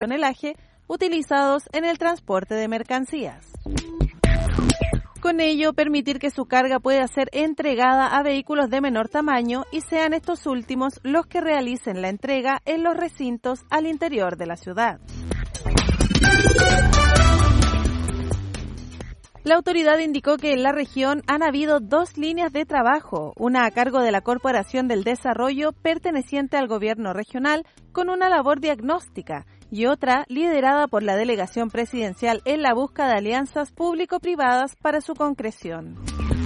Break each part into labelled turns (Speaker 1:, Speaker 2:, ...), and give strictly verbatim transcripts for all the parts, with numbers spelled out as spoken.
Speaker 1: tonelaje utilizados en el transporte de mercancías. Con ello, permitir que su carga pueda ser entregada a vehículos de menor tamaño y sean estos últimos los que realicen la entrega en los recintos al interior de la ciudad. La autoridad indicó que en la región han habido dos líneas de trabajo, una a cargo de la Corporación del Desarrollo perteneciente al gobierno regional con una labor diagnóstica y otra liderada por la delegación presidencial en la búsqueda de alianzas público-privadas para su concreción.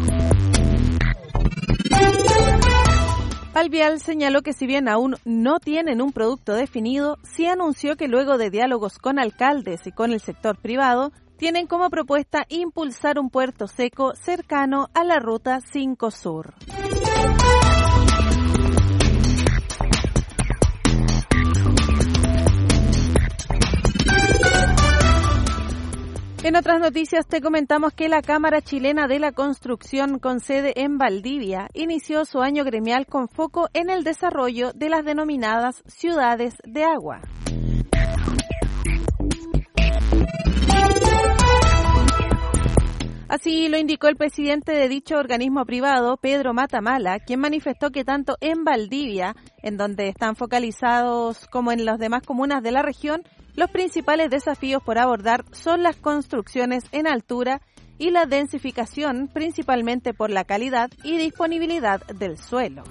Speaker 1: Alvial señaló que si bien aún no tienen un producto definido, sí anunció que luego de diálogos con alcaldes y con el sector privado, tienen como propuesta impulsar un puerto seco cercano a la Ruta cinco Sur. En otras noticias te comentamos que la Cámara Chilena de la Construcción con sede en Valdivia inició su año gremial con foco en el desarrollo de las denominadas ciudades de agua. Así lo indicó el presidente de dicho organismo privado, Pedro Matamala, quien manifestó que tanto en Valdivia, en donde están focalizados como en las demás comunas de la región, los principales desafíos por abordar son las construcciones en altura y la densificación, principalmente por la calidad y disponibilidad del suelo.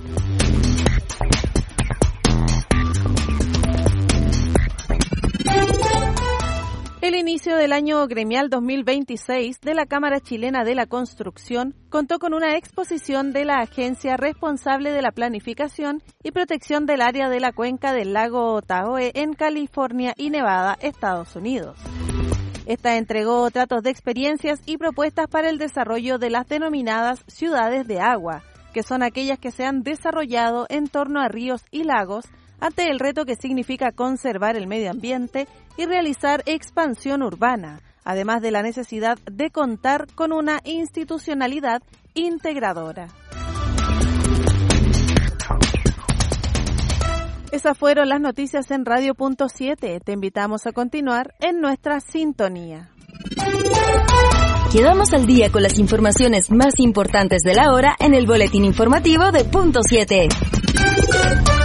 Speaker 1: El inicio del año gremial dos mil veintiséis de la Cámara Chilena de la Construcción contó con una exposición de la agencia responsable de la planificación y protección del área de la cuenca del lago Tahoe en California y Nevada, Estados Unidos. Esta entregó tratos de experiencias y propuestas para el desarrollo de las denominadas ciudades de agua, que son aquellas que se han desarrollado en torno a ríos y lagos, ante el reto que significa conservar el medio ambiente y realizar expansión urbana, además de la necesidad de contar con una institucionalidad integradora. Esas fueron las noticias en Radio Punto siete. Te invitamos a continuar en nuestra sintonía.
Speaker 2: Quedamos al día con las informaciones más importantes de la hora en el boletín informativo de Punto siete.